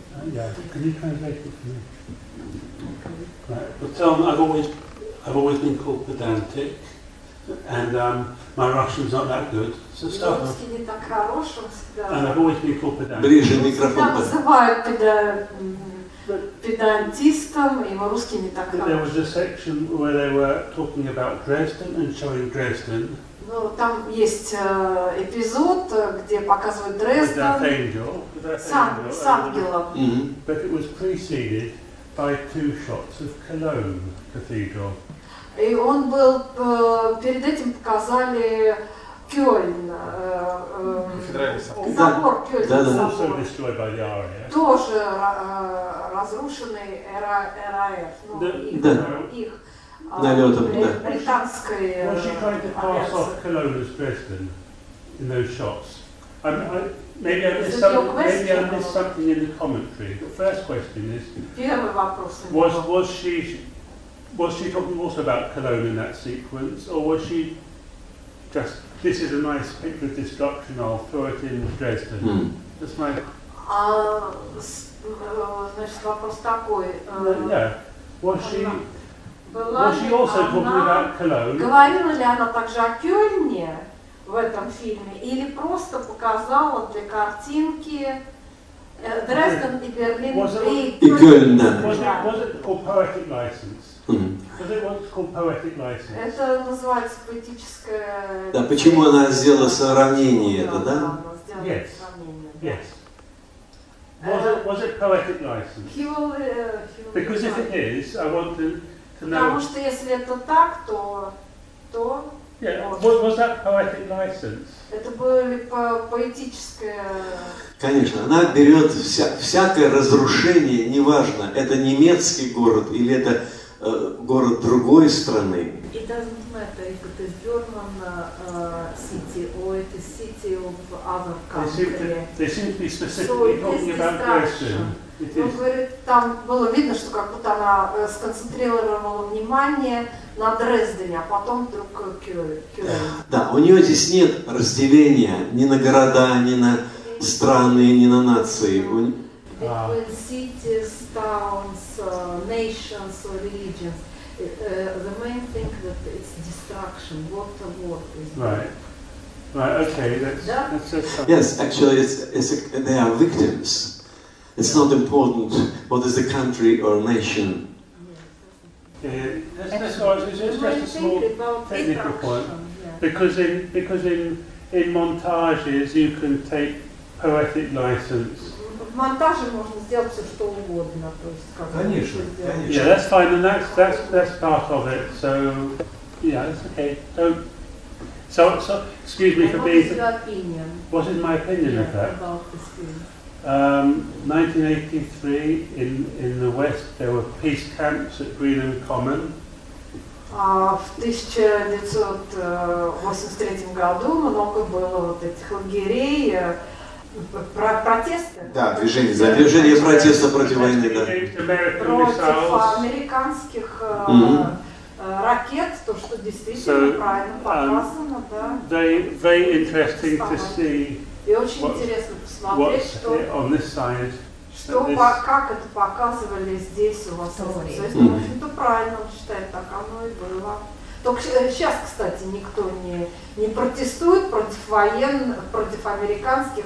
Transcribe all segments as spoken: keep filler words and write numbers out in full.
Yeah, can you translate it for me? Right. But um, I've always, I've always been called pedantic, and um, my Russian's not that good. So start off. And I've always been called pedantic. Ближе микрофон. Называют педантистом, и русский не так хорош. There was a section where they were talking about Dresden and showing Dresden. Ну, там есть э, эпизод, где показывают Дрезден с ангелом. Mm-hmm. But it was preceded by two shots of Cologne Cathedral. И он был, э, перед этим показали Кёльн, э, э, собор, Кёльнский собор, тоже э, разрушенный РАФ, ну, их, да. их налетом, э, да. британской э, Was she trying to pass off Cologne as Dresden in those shots? I, I, maybe I missed something, maybe I missed something in the commentary. The first question is, Первый вопрос. Was was she was she talking also about Cologne in that sequence, or was she just this is a nice picture of destruction? I'll throw it in Dresden. Mm. That's my. А, значит, вопрос такой. Yeah. Was she? Была was she also talking about Cologne? Говорила ли она также о Кёльне в этом фильме, или просто показала для картинки Дрезден и Берлин и Кёльн? Was it was it called poetic license? Was it what's called poetic license? Это называется поэтическое. Да, почему она сделала сравнение это, да? Yes. Yes. Was it was it poetic license? He will, uh, he will Because if it is, I want to to know. Потому что если это так, то то. Yeah. Was, was that poetic license? Это было по поэтическое. Конечно, она берет вся, всякое разрушение, неважно, это немецкий город или это э, город другой страны. It doesn't matter if it is German uh, city or it is city of other country. They seem to be specifically talking about Dresden. Он говорит, там было видно, что как будто она сконцентрировала внимание на Дрездене, а потом вдруг Кёльн. Да, у нее здесь нет разделения ни на города, ни на страны, ни на нации. Between cities, towns, uh, nations or religions. Uh, the main thing that it's destruction. What a word is right. Right. Okay. That's, yeah? that's just yes, actually, it's, it's a, they are victims. It's not important what is the country or nation. Yeah, yeah. That's, that's, that's, it's just a small technical point. Yeah. Because in because in in montages you can take poetic license. В монтаже можно сделать все что угодно, то есть как. Конечно, конечно. Yeah, that's fine, and that's that's that's part of it. So yeah, that's okay. So so, so excuse me for being. What is your opinion? What is my opinion yeah, of that? About this film? Um, nineteen eighty-three, in, in the West, there were peace camps at Greenham Common. Uh, в тысяча девятьсот восемьдесят третьем году много было вот этих лагерей, про протесты. Да, движение, за движение протеста против войны, да. Против американских uh, uh, ракет, то, что действительно so, правильно показано, um, да. Very, very interesting to see. И очень интересно посмотреть, что, side, что по, как это показывали здесь у вас. Mm-hmm. В общем-то, правильно он считает, так оно и было. Только сейчас, кстати, никто не, не протестует против военных, против американских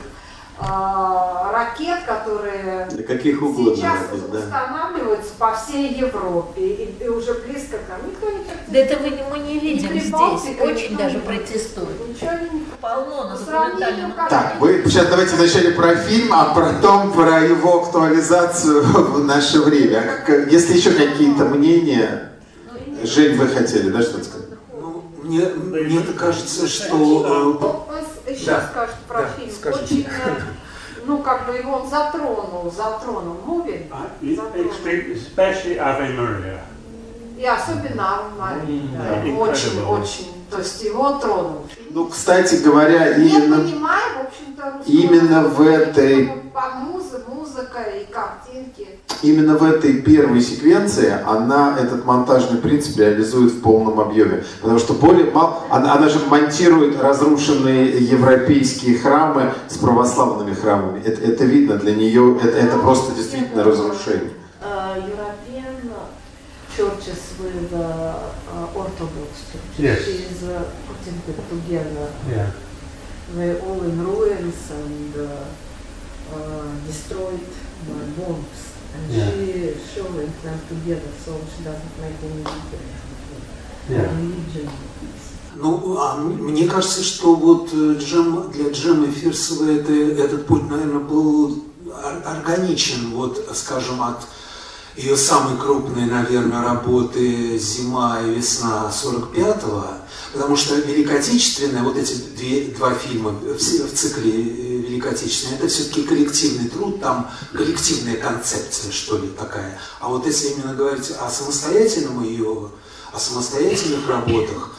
э, ракет, которые да каких угодно, сейчас да. устанавливаются по всей Европе. И, и уже близко к нам никто не протестует. Да этого мы не видим не здесь. Очень даже протестуют. Полно на документальном. Так, вы сейчас давайте вначале про фильм, а потом про его актуализацию в наше время. Если еще какие-то мнения, Жень, вы хотели, да, что-то сказать? Ну, мне, мне кажется, что... Еще да, скажет про да, фильм. Скажите. Очень, ну, как бы его он затронул, затронул муви. Especially Ave Maria. И особенно Ave Maria. Да, очень, очень. То есть его тронул. Ну, кстати говоря, именно, не понимаю, в общем-то, именно в этой... Музыка, музыка музыка, и картинки. Именно в этой первой секвенции она этот монтажный принцип реализует в полном объеме. Потому что более мало, она, она же монтирует разрушенные европейские храмы с православными храмами. Это, это видно для нее, это, это просто действительно разрушение. European churches with uh, uh, Orthodox churches. Yes. She's uh, putting them together. Yeah. They're all in ruins and uh, uh, destroyed by bombs. And Yeah. she showing them together, so she doesn't make any difference between Yeah. religion. Ну, а мне кажется, что вот Джем, для Джеммы Фирсовой это, этот путь, наверное, был органичен, вот, скажем, от ее самой крупной, наверное, работы «Зима и весна» сорок пятого, потому что Великая Отечественная, вот эти две, два фильма в, в цикле Великой Отечественной, это все-таки коллективный труд, там коллективная концепция, что ли, такая. А вот если именно говорить о самостоятельном ее, о самостоятельных работах,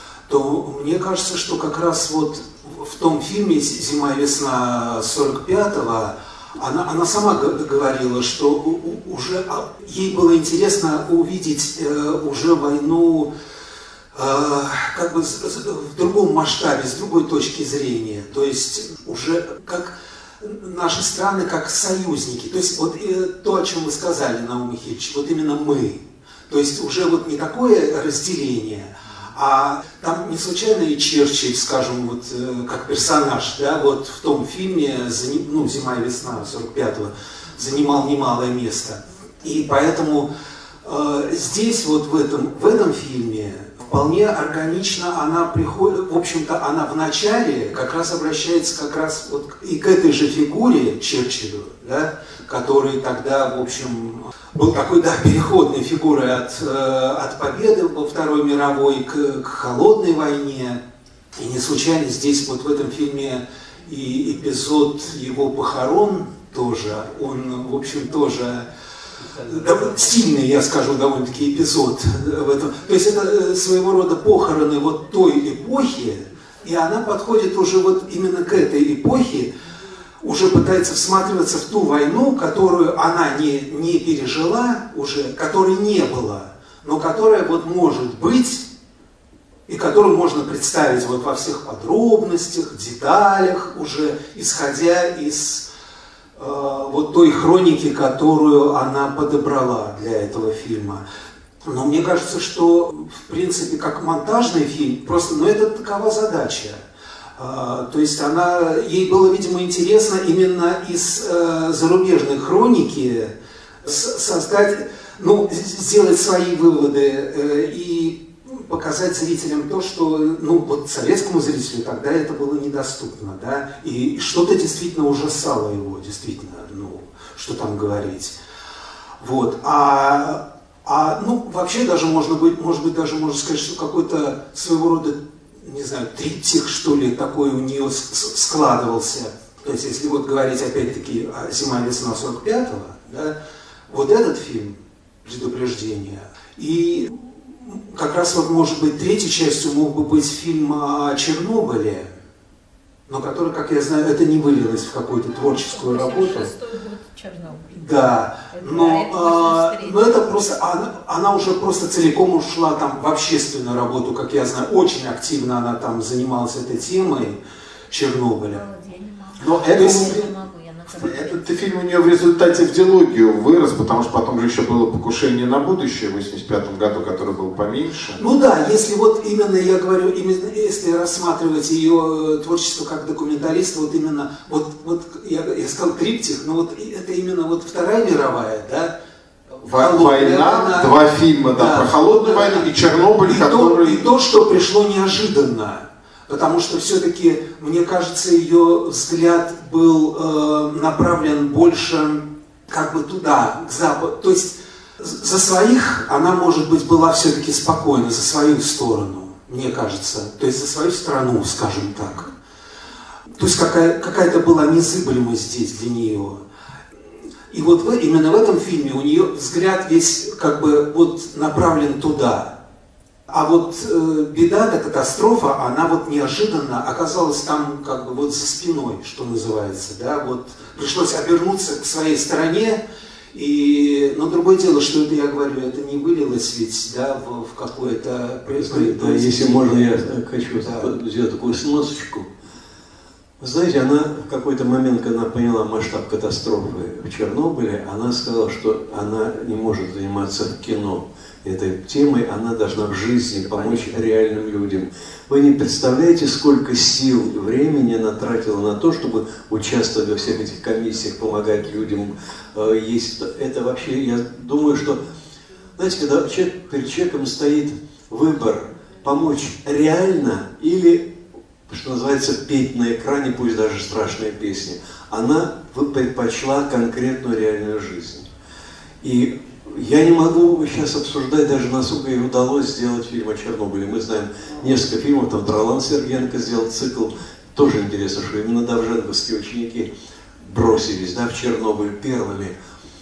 то мне кажется, что как раз вот в том фильме «Зима и весна» сорок пятого Она, она сама говорила, что уже ей было интересно увидеть э, уже войну э, как бы в другом масштабе, с другой точки зрения. То есть уже как наши страны как союзники. То есть вот э, то, о чем вы сказали, Наум Михайлович, вот именно мы. То есть уже вот не такое разделение, а там не случайно и Черчилль, скажем, вот э, как персонаж, да, вот в том фильме, ну, «Зима и весна» сорок пятого, занимал немалое место. И поэтому э, здесь, вот в этом, в этом фильме, вполне органично она приходит, в общем-то, она в начале как раз обращается как раз вот и к этой же фигуре Черчиллю, да, который тогда, в общем, был такой, да, переходной фигурой от, э, от победы во Второй мировой к, к холодной войне. И не случайно здесь вот в этом фильме и эпизод его похорон тоже, он, в общем, тоже стильный, я скажу, довольно-таки эпизод в этом. То есть это своего рода похороны вот той эпохи, и она подходит уже вот именно к этой эпохе, уже пытается всматриваться в ту войну, которую она не, не пережила уже, которой не было, но которая вот может быть, и которую можно представить вот во всех подробностях, деталях, уже исходя из э, вот той хроники, которую она подобрала для этого фильма. Но мне кажется, что в принципе как монтажный фильм, просто, ну это такова задача. Uh, то есть она, ей было, видимо, интересно именно из uh, зарубежной хроники с, создать, ну, сделать свои выводы uh, и показать зрителям то, что, ну, вот советскому зрителю тогда это было недоступно, да, и что-то действительно ужасало его, действительно, ну, что там говорить. Вот, а, а ну, вообще даже можно быть, может быть, даже можно сказать, что какой-то своего рода, не знаю, триптих, что ли, такой у нее складывался. То есть, если вот говорить опять-таки о «Зима и весна» сорок пятого, да, вот этот фильм «Предупреждение», и как раз вот, может быть, третьей частью мог бы быть фильм о Чернобыле, но который, как я знаю, это не вылилось в какую-то творческую работу. Да, но, а, но это просто, она, она уже просто целиком ушла там в общественную работу, как я знаю, очень активно она там занималась этой темой Чернобыля. Но это, этот фильм у нее в результате в диалогию вырос, потому что потом же еще было «Покушение на будущее» в восемьдесят пятом году, которое было поменьше. Ну да, если вот именно, я говорю, именно если рассматривать ее творчество как документалиста, вот именно, вот, вот я, я сказал триптих, но вот это именно вот Вторая мировая, да? Война, она, два фильма, да, да, про холодную да, войну и Чернобыль, и который... То, и то, что пришло неожиданно. Потому что все-таки, мне кажется, ее взгляд был э, направлен больше как бы туда, к западу. То есть за своих она, может быть, была все-таки спокойна, за свою сторону, мне кажется. То есть за свою страну, скажем так. То есть какая, какая-то была незыблемость здесь для нее. И вот в, именно в этом фильме у нее взгляд весь как бы вот направлен туда. а вот э, беда, да, катастрофа, она вот неожиданно оказалась там как бы вот за спиной, что называется, да, вот пришлось обернуться к своей стороне, и, но другое дело, что это, я говорю, это не вылилось ведь, да, в, в какое-то производство. Да, если можно, я хочу да. сделать такую сносочку. Знаете, она в какой-то момент, когда она поняла масштаб катастрофы в Чернобыле, она сказала, что она не может заниматься кино этой темой, она должна в жизни помочь реальным людям. Вы не представляете, сколько сил и времени она тратила на то, чтобы участвовать во всех этих комиссиях, помогать людям. Есть, это вообще, я думаю, что, знаете, когда человек, перед человеком стоит выбор помочь реально или, что называется, петь на экране, пусть даже страшные песни, она предпочла конкретную реальную жизнь. И я не могу сейчас обсуждать даже, насколько ей удалось сделать фильм о Чернобыле. Мы знаем несколько фильмов, там Тралан Сергенко сделал цикл. Тоже интересно, что именно довженковские ученики бросились, да, в Чернобыль первыми.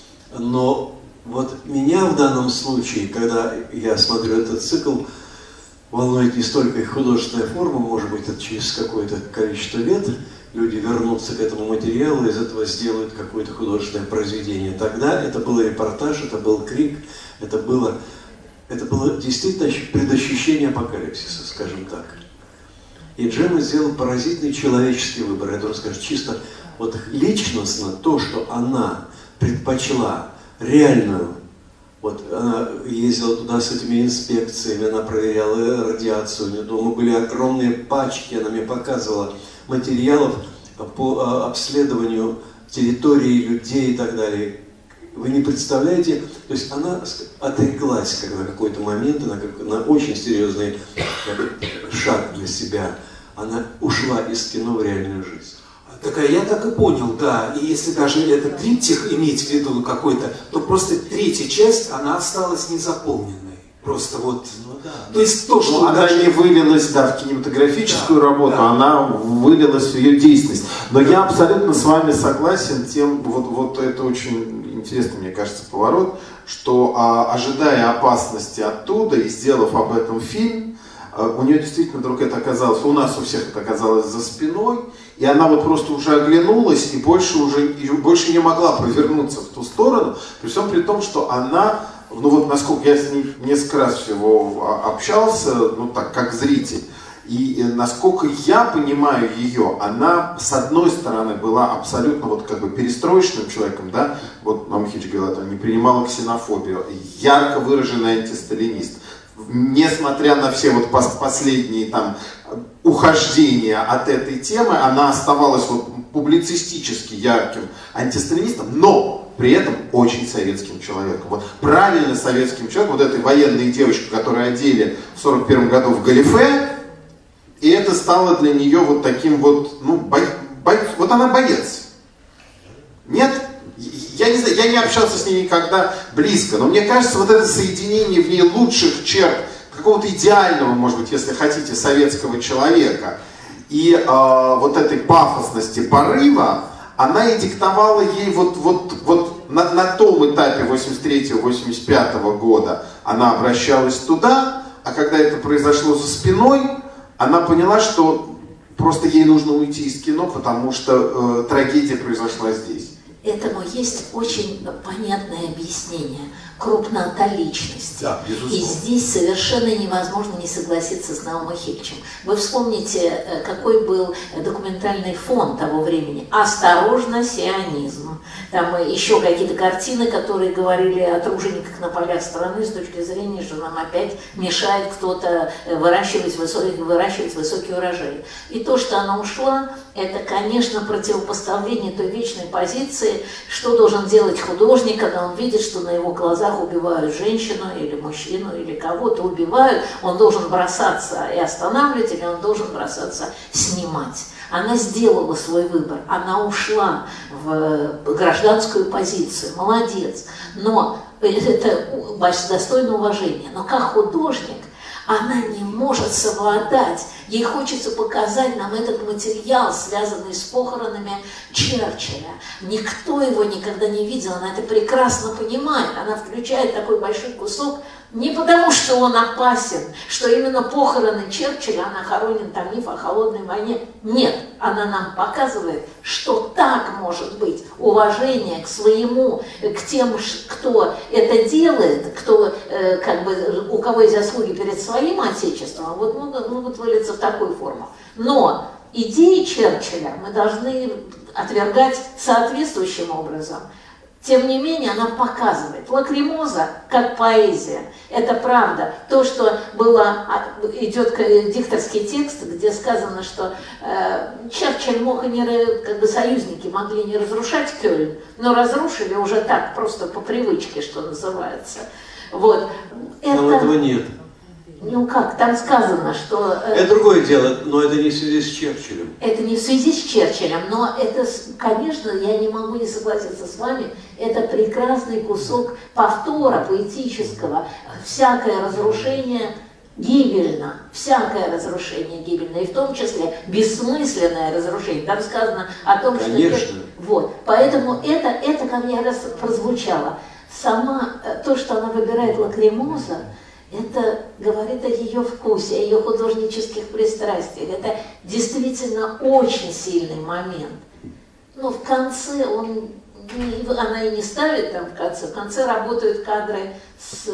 Но вот меня в данном случае, когда я смотрю этот цикл, волнует не столько их художественная форма, может быть, это через какое-то количество лет люди вернутся к этому материалу, из этого сделают какое-то художественное произведение. Тогда это был репортаж, это был крик, это было, это было действительно предощущение апокалипсиса, скажем так. И Джемма сделала поразительный человеческий выбор. Я должен сказать, чисто вот личностно то, что она предпочла реальную. Вот она ездила туда с этими инспекциями, она проверяла радиацию, у нее дома были огромные пачки, она мне показывала материалов по обследованию территории, людей и так далее. Вы не представляете, то есть она отреклась как на какой-то момент, на, на очень серьезный шаг для себя. Она ушла из кино в реальную жизнь. Так я так и понял, да. И если даже этот триптих иметь в виду какой-то, то просто третья часть, она осталась незаполненной. Просто вот, ну, да. То есть то, что... Ну, она даже... не вылилась, да, в кинематографическую да, работу, да. Она вылилась в ее действенность. Но да. Я абсолютно с вами согласен тем, вот, вот это очень интересный, мне кажется, поворот, что а, ожидая опасности оттуда и сделав об этом фильм, у нее действительно вдруг это оказалось, у нас у всех это оказалось за спиной, и она вот просто уже оглянулась и больше уже и больше не могла повернуться в ту сторону, при всем при том, что она, ну вот насколько я с ней несколько раз всего общался, ну так, как зритель, и насколько я понимаю ее, она с одной стороны была абсолютно вот как бы перестроечным человеком, да, вот Мамхич говорила, там, не принимала ксенофобию, ярко выраженный антисталинист. Несмотря на все вот последние там ухождения от этой темы, она оставалась вот публицистически ярким антисталинистом, но при этом очень советским человеком. Вот правильно советским человеком, вот этой военной девочкой, которую одели в сорок первом году в галифе, и это стало для нее вот таким вот, ну, бой, бой, вот она боец. Нет? Я не знаю, я не общался с ней никогда близко, но мне кажется, вот это соединение в ней лучших черт, какого-то идеального, может быть, если хотите, советского человека, и э, вот этой пафосности порыва, она и диктовала ей вот, вот, вот на, на том этапе восемьдесят третьего — восемьдесят пятого года она обращалась туда, а когда это произошло за спиной, она поняла, что просто ей нужно уйти из кино, потому что э, трагедия произошла здесь. Этому есть очень понятное объяснение. Крупнота личности. Да, и здесь совершенно невозможно не согласиться с Наумом Хикчем. Вы вспомните, какой был документальный фон того времени. «Осторожно, сионизм». Там еще какие-то картины, которые говорили о тружениках на полях страны с точки зрения, что нам опять мешает кто-то выращивать высокий, выращивать высокий урожай. И то, что она ушла, это, конечно, противопоставление той вечной позиции, что должен делать художник, когда он видит, что на его глазах убивают женщину или мужчину, или кого-то убивают, он должен бросаться и останавливать, или он должен бросаться снимать. Она сделала свой выбор, она ушла в гражданскую позицию, молодец. Но это достойно уважения. Но как художник она не может совладать Ей хочется показать нам этот материал, связанный с похоронами Черчилля. Никто его никогда не видел, она это прекрасно понимает. Она включает такой большой кусок не потому, что он опасен, что именно похороны Черчилля, она хоронен там миф о холодной войне. Нет, она нам показывает, что так может быть. Уважение к своему, к тем, кто это делает, кто, э, как бы, у кого есть заслуги перед своим отечеством, вот могут, могут вылиться в такую форму. Но идеи Черчилля мы должны отвергать соответствующим образом. Тем не менее, она показывает. Лакримоза как поэзия. Это правда. То, что было, идет дикторский текст, где сказано, что э, Черчилль мог и не, как бы союзники могли не разрушать Кёльн, но разрушили уже так, просто по привычке, что называется. Вот. Это... Но этого нет. Ну как, там сказано, что... Э, это другое дело, но это не в связи с Черчиллем. Это не в связи с Черчиллем, но это, конечно, я не могу не согласиться с вами, это прекрасный кусок повтора поэтического. Всякое разрушение гибельно, всякое разрушение гибельно, и в том числе бессмысленное разрушение. Там сказано о том, конечно. что... Вот, поэтому это, это, как я раз прозвучало, сама, то, что она выбирает Лакримоза, это говорит о ее вкусе, о ее художнических пристрастиях. Это действительно очень сильный момент. Но в конце он, она и не ставит там в конце. В конце работают кадры с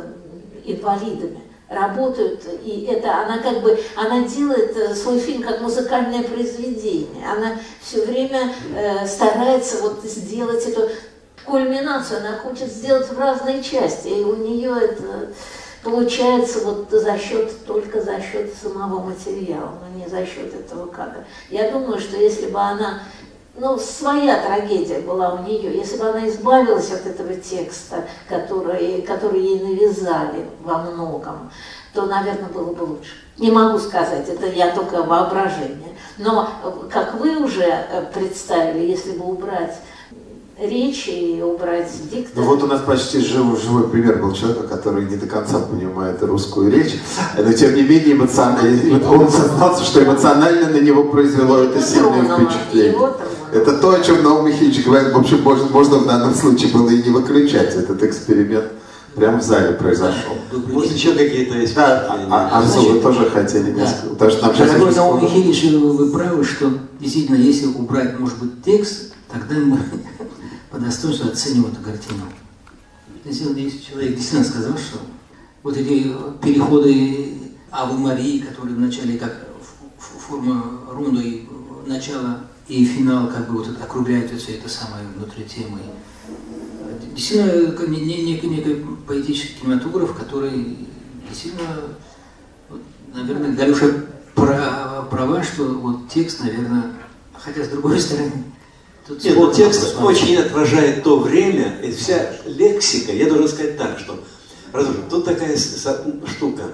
инвалидами. Работают, и это она как бы, она делает свой фильм как музыкальное произведение. Она все время э, старается вот сделать эту кульминацию, она хочет сделать в разные части, и у нее это... Получается вот за счет, только за счет самого материала, но не за счет этого кадра. Я думаю, что если бы она, ну, своя трагедия была у нее, если бы она избавилась от этого текста, который, который ей навязали во многом, то, наверное, было бы лучше. Не могу сказать, это я только воображение. Но, как вы уже представили, если бы убрать речи и убрать диктор. Ну вот у нас почти живой, живой пример был человека, который не до конца понимает русскую речь, но тем не менее эмоционально, он сознался, что эмоционально на него произвело это сильное впечатление. Это то, о чем Наум Михайлович говорит, в общем, можно, можно в данном случае было и не выключать этот эксперимент. Прямо в зале произошел. Может, еще какие-то есть? Да, а, Арзу, вы тоже хотели несколько. Потому что нам сейчас Наум Михайлович, вы правы, что действительно, если убрать, может быть, текст, тогда мы по достоинству оценим эту картину. Если человек действительно сказал, что вот эти переходы Авы Марии, которые вначале как форма рунда, и начало и финал, как бы вот это округляет все это самое внутри темы. Действительно, некий, некий поэтический кинематограф, который действительно, вот, наверное, Галюша права, что вот текст, наверное, хотя с другой стороны, тут Нет, вот текст посмотреть. Очень отражает то время, и вся лексика, я должен сказать так, что, разумеется, тут такая штука,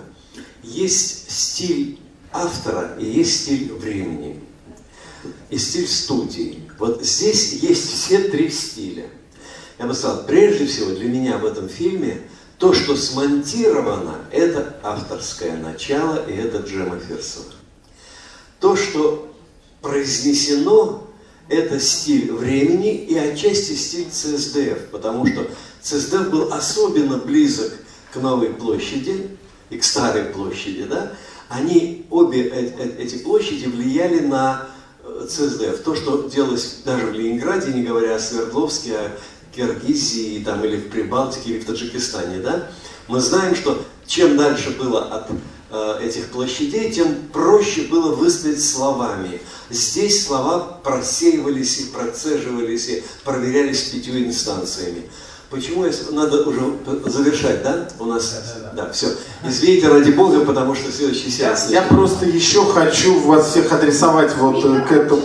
есть стиль автора и есть стиль времени, и стиль студии. Вот здесь есть все три стиля. Я бы сказал, прежде всего для меня в этом фильме то, что смонтировано, это авторское начало, и это Джема Фирсова. То, что произнесено, это стиль времени и отчасти стиль ЦСДФ, потому что ЦСДФ был особенно близок к Новой площади и к Старой площади. Да? Они, обе эти площади влияли на ЦСДФ. То, что делалось даже в Ленинграде, не говоря о Свердловске, о Киргизии там, или в Прибалтике, или в Таджикистане, да, мы знаем, что чем дальше было от э, этих площадей, тем проще было выставить словами. Здесь слова просеивались и процеживались, и проверялись пятью инстанциями. Почему я, надо уже завершать, да? У нас, да, да, да. да, все. Извините, ради Бога, потому что следующий сеанс. Я, я просто еще хочу вас всех адресовать вот и к этому.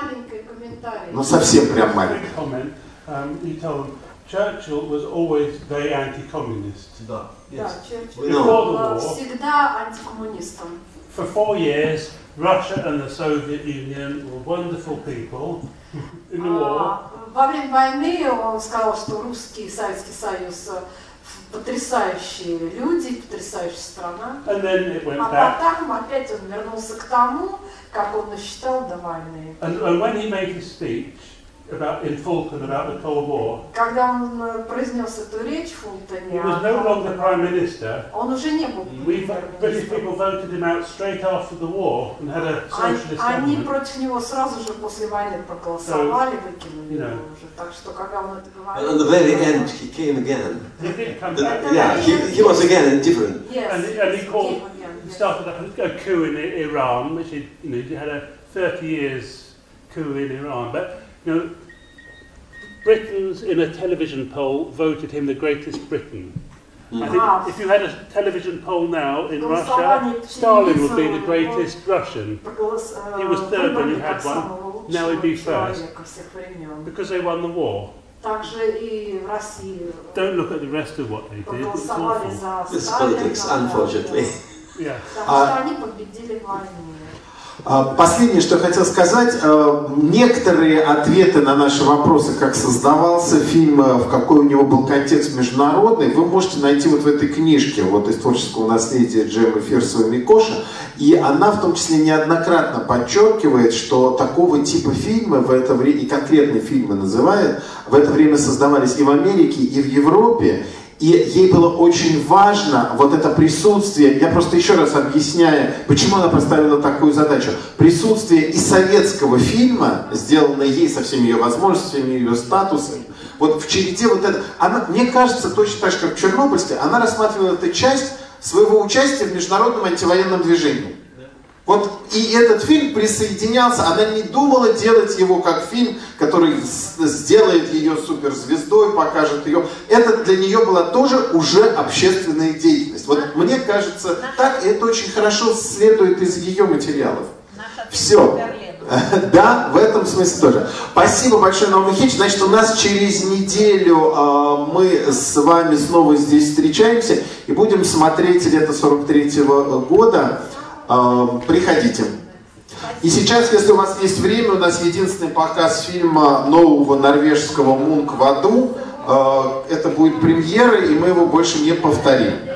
Ну совсем прям маленький. Um, you tell them Churchill was always very anti-communist. Да, yes. Черчилль был всегда антикоммунистом. For four years, Russia and the Soviet Union were wonderful people in the war. Во время войны он сказал, что Русский и Советский Союз потрясающие люди, потрясающая страна. And then it went А back. потом опять он вернулся к тому, как он считал до войны. And, and when he made his speech about in Fulton about the Cold War, Когда он произнес эту речь в Фултоне, he was no longer Prime Minister. он уже не был We British people voted him out straight after the war and had a socialist Они government. против него сразу же после войны проголосовали, выкинули его уже. Так что когда он это говорил... At the very end, he came again. He did come The- back. yeah, he, he was again different. Yes, And, and he called, came again, he yes. started up a, a coup in I- Iran, which he, you know, he had a thirty years coup in Iran. But you know, Britons in a television poll voted him the greatest Briton. I think Ah. if you had a television poll now in Голосование Russia, по Stalin would be the телевизору, greatest Russian Проголос- He was third when you выбрали had как one. самого Now he'd лучшего be first. человека всех времен. because they won the war. Также и в России Don't look at the rest of what they did. It's проголосовали awful. за It's Сталина. politics, unfortunately. Yeah. Потому что они победили в войне. Последнее, что я хотел сказать, некоторые ответы на наши вопросы, как создавался фильм, в какой у него был контекст международный, вы можете найти вот в этой книжке, вот из творческого наследия Джеммы Фирсовой Микоша, и она в том числе неоднократно подчеркивает, что такого типа фильмы в это время, и конкретные фильмы называет, в это время создавались и в Америке, и в Европе. И ей было очень важно вот это присутствие, я просто еще раз объясняю, почему она поставила такую задачу. Присутствие и советского фильма, сделанное ей со всеми ее возможностями, ее статусом, вот в череде вот это, она, мне кажется, точно так же, как в Чернобыльске, она рассматривала эту часть своего участия в международном антивоенном движении. Вот и этот фильм присоединялся, она не думала делать его как фильм, который сделает ее суперзвездой, покажет ее. Это для нее была тоже уже общественная деятельность. Вот мне кажется, так, и это очень хорошо следует из ее материалов. Все. Да, в этом смысле тоже. Спасибо большое, Наум Михеевич. Значит, у нас через неделю э, мы с вами снова здесь встречаемся и будем смотреть лето сорок третьего года. Приходите. И сейчас, если у вас есть время, у нас единственный показ фильма нового норвежского «Мунк в аду». Это будет премьера, и мы его больше не повторим.